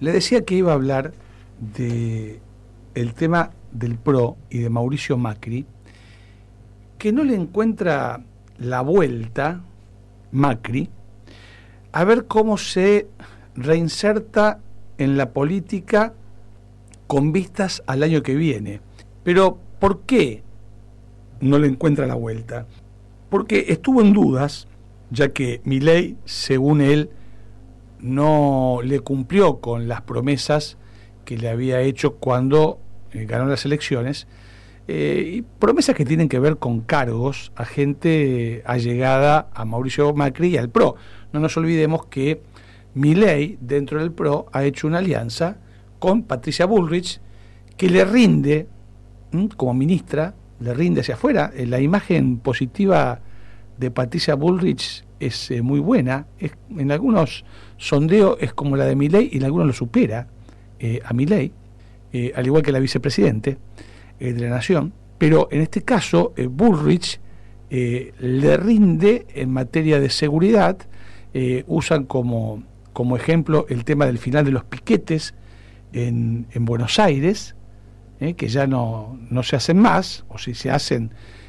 Le decía que iba a hablar de el tema del PRO y de Mauricio Macri, que no le encuentra la vuelta, Macri, a ver cómo se reinserta en la política con vistas al año que viene. Pero, ¿por qué no le encuentra la vuelta? Porque estuvo en dudas, ya que Milei, según él, no le cumplió con las promesas que le había hecho cuando ganó las elecciones, y promesas que tienen que ver con cargos a gente allegada a Mauricio Macri y al PRO. No nos olvidemos que Milei, dentro del PRO, ha hecho una alianza con Patricia Bullrich, que le rinde, como ministra, le rinde hacia afuera. La imagen positiva de Patricia Bullrich es muy buena. En algunos sondeos es como la de Milei y en algunos lo supera a Milei, al igual que la vicepresidente de la Nación. Pero en este caso, Bullrich le rinde en materia de seguridad. Usan como ejemplo el tema del final de los piquetes en Buenos Aires, que ya no se hacen más, o si se hacen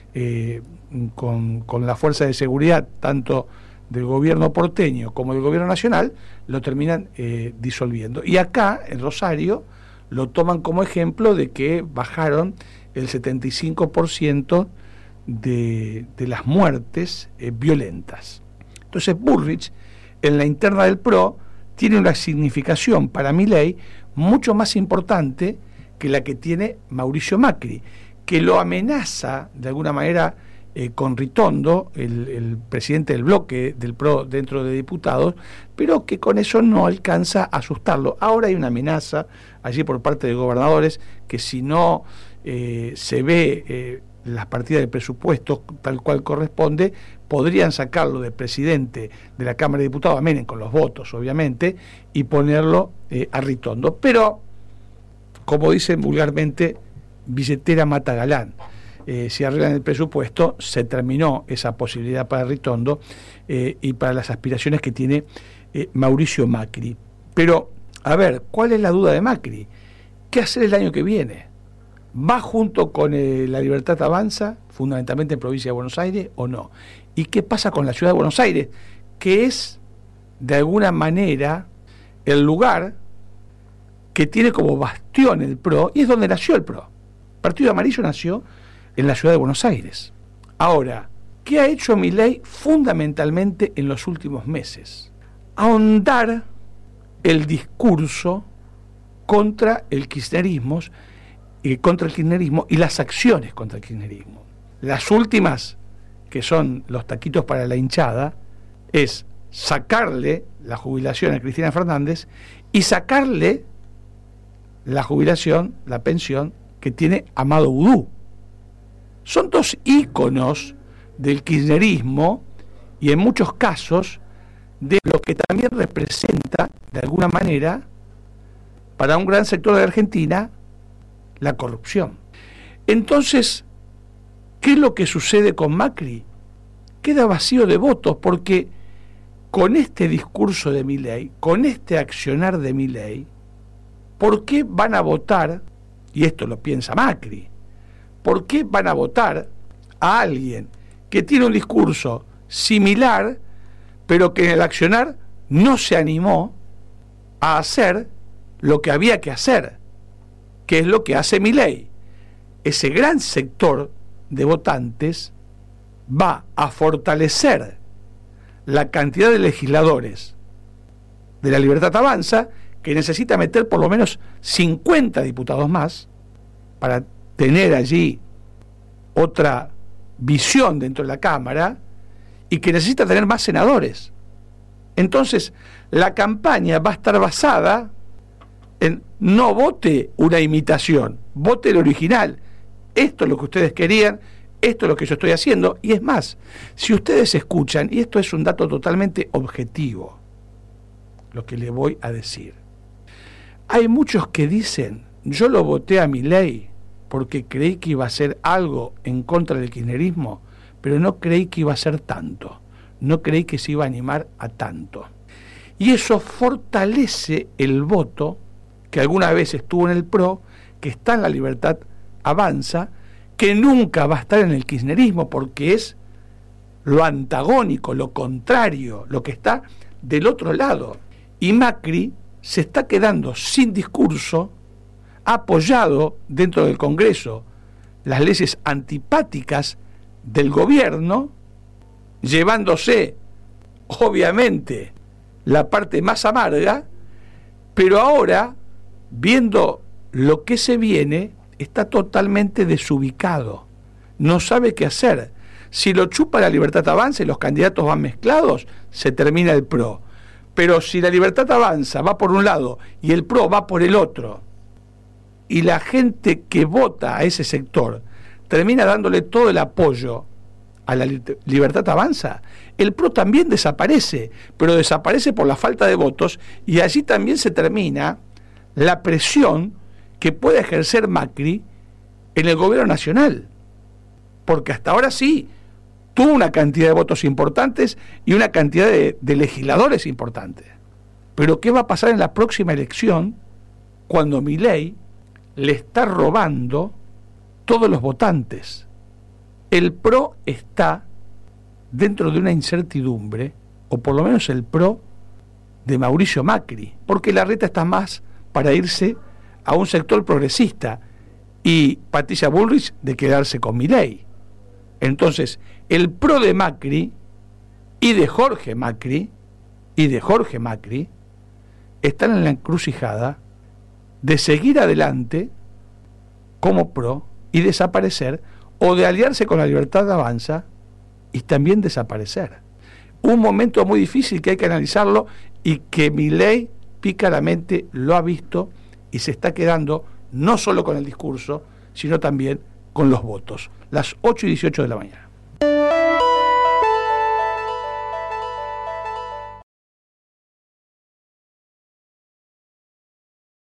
con la fuerza de seguridad tanto del gobierno porteño como del gobierno nacional, lo terminan disolviendo. Y acá, en Rosario, lo toman como ejemplo de que bajaron el 75% de las muertes violentas. Entonces Bullrich, en la interna del PRO, tiene una significación para Milei mucho más importante que la que tiene Mauricio Macri, que lo amenaza de alguna manera con Ritondo, el presidente del bloque del PRO dentro de diputados, pero que con eso no alcanza a asustarlo. Ahora hay una amenaza allí por parte de gobernadores que si no se ve las partidas de presupuestos tal cual corresponde, podrían sacarlo de presidente de la Cámara de Diputados, a Menem, con los votos obviamente, y ponerlo a Ritondo. Pero, como dicen vulgarmente, billetera mata galán. Si arreglan el presupuesto, se terminó esa posibilidad para Ritondo y para las aspiraciones que tiene Mauricio Macri. Pero, a ver, ¿cuál es la duda de Macri? ¿Qué hacer el año que viene? ¿Va junto con La Libertad Avanza, fundamentalmente en provincia de Buenos Aires, o no? ¿Y qué pasa con la ciudad de Buenos Aires? Que es, de alguna manera, el lugar que tiene como bastión el PRO, y es donde nació el PRO. El Partido Amarillo nació en la ciudad de Buenos Aires. Ahora, ¿qué ha hecho Milei fundamentalmente en los últimos meses? Ahondar el discurso contra el kirchnerismo y las acciones contra el kirchnerismo. Las últimas, que son los taquitos para la hinchada, es sacarle la jubilación a Cristina Fernández y sacarle la jubilación, la pensión que tiene Amado Vudú. Son dos íconos del kirchnerismo y en muchos casos de lo que también representa, de alguna manera, para un gran sector de Argentina, la corrupción. Entonces, ¿qué es lo que sucede con Macri? Queda vacío de votos, porque con este discurso de Milei, con este accionar de Milei, ¿por qué van a votar? Y esto lo piensa Macri. ¿Por qué van a votar a alguien que tiene un discurso similar, pero que en el accionar no se animó a hacer lo que había que hacer, que es lo que hace Milei? Ese gran sector de votantes va a fortalecer la cantidad de legisladores de La Libertad Avanza, que necesita meter por lo menos 50 diputados más para tener allí otra visión dentro de la Cámara, y que necesita tener más senadores. Entonces, la campaña va a estar basada en no vote una imitación, vote el original. Esto es lo que ustedes querían, esto es lo que yo estoy haciendo. Y es más, si ustedes escuchan, y esto es un dato totalmente objetivo, lo que les voy a decir, hay muchos que dicen: yo lo voté a Milei porque creí que iba a hacer algo en contra del kirchnerismo, pero no creí que iba a ser tanto, no creí que se iba a animar a tanto. Y eso fortalece el voto que alguna vez estuvo en el PRO, que está en La Libertad Avanza, que nunca va a estar en el kirchnerismo, porque es lo antagónico, lo contrario, lo que está del otro lado. Y Macri se está quedando sin discurso, apoyado dentro del Congreso las leyes antipáticas del gobierno, llevándose obviamente la parte más amarga, pero ahora, viendo lo que se viene, está totalmente desubicado, no sabe qué hacer. Si lo chupa La Libertad Avanza y los candidatos van mezclados, se termina el PRO. Pero si La Libertad Avanza va por un lado y el PRO va por el otro, y la gente que vota a ese sector termina dándole todo el apoyo a La Libertad Avanza, el PRO también desaparece, pero desaparece por la falta de votos, y allí también se termina la presión que puede ejercer Macri en el gobierno nacional, porque hasta ahora sí tuvo una cantidad de votos importantes y una cantidad de legisladores importantes. Pero ¿qué va a pasar en la próxima elección cuando Milei le está robando todos los votantes? El PRO está dentro de una incertidumbre, o por lo menos el PRO de Mauricio Macri, porque Larreta está más para irse a un sector progresista y Patricia Bullrich de quedarse con Milei. Entonces, el PRO de Macri y de Jorge Macri están en la encrucijada de seguir adelante como PRO y desaparecer, o de aliarse con La Libertad Avanza y también desaparecer. Un momento muy difícil que hay que analizarlo y que Milei pícaramente lo ha visto y se está quedando no solo con el discurso, sino también con los votos. Las 8:18 de la mañana.